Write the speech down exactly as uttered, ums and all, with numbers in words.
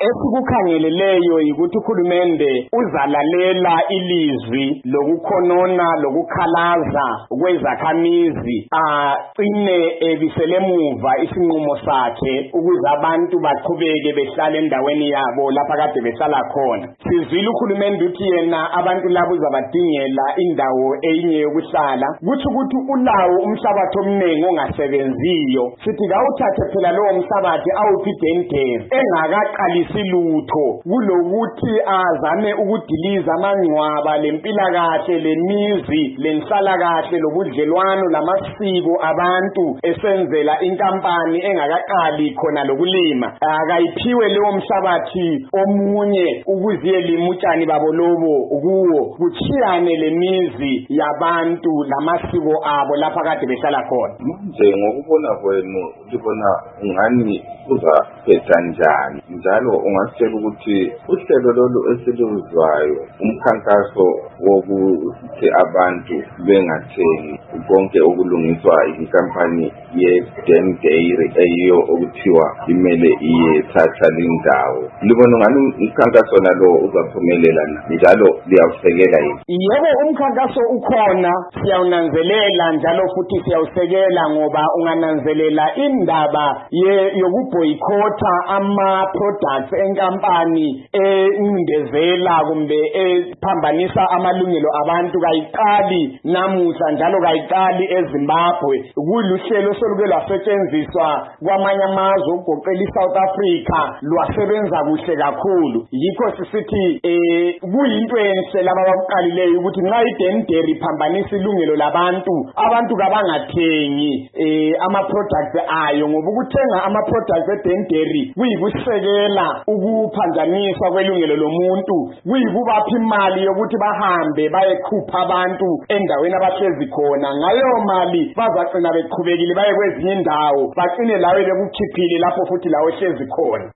esikukhangeleleyo ukuthi uhulumende uzalalela ilizwi lokukhonona lokukhalaza kwezakhamizi agcine ebisele emuva isinqumo sakhe ukuze abantu baqhubeke behlale endaweni yabo lapha kade behlala khona. Sizwile uhulumende uthi yena abantu labo uzabadingela indawo eyinye yokuhlala, kuthi ukuthi ulawo umhlabathi omningi ongasebenziyo. Sithi kawuthathe phela lowo mhlabathi awuphi idendere engakaqalisi lutho kulokuthi azame ukudiliza amangcwaba lempilakahle lemizi lenhlalakahle lobudlelwano lamasiko abantu esenzela inkampani engakaqali khona lokulima. Akayiphiwe leyo mhlabathi omunye ukuze limutshani babo lobo kuwo kuchiyane lemizi yabantu lamasiko abo lapha kade behlala khona. Nje ngokubona kwenu libona ngani kuza kanjani njalo ungasitshela ukuthi uhlelo lolu esiluzwayo umkhankaso wokuthi abantu bengathengi konke okulungiswa inkampani ye-Den Dairy eyiyo okuthiwa imele iyethatha lindawo, libona ngani umkhankaso nalo uzaphumelela njalo liyawusekela yini? Yebo, umkhankaso ukhona, siyawunanzelela njalo futhi siyawusekela ngoba ungananzelela indaba yokuboycotha ama products enkampani engindezela kumbe ephambanisa amalungelo abantu kayiqali namuhla njalo kayiqali eZimbabwe. Kuluhlelo soluke lwasetshenziswa kwamanye amazwe ukugoqela iSouth Africa lwasebenza kuhle kakhulu. Yikho sisithi eh kuyinto enhle laba abakuqalileyo ukuthi nxa iDen Dairy iphambanisa ilungelo labantu, abantu kabangathengi eh ama products ayo, ngoba ukuthenga ama products eDen Dairy kuyikusekela ukuphanjaniswa kwelungelo lomuntu, kuyikubapha imali yokuthi bahambe bayekhupha abantu endaweni abahlezi khona. Ngayo mali bazagcina beqhubekile baye kwezinye indawo, bagcine lawe bekukhiphile lapho futhi lawe hlezi khona.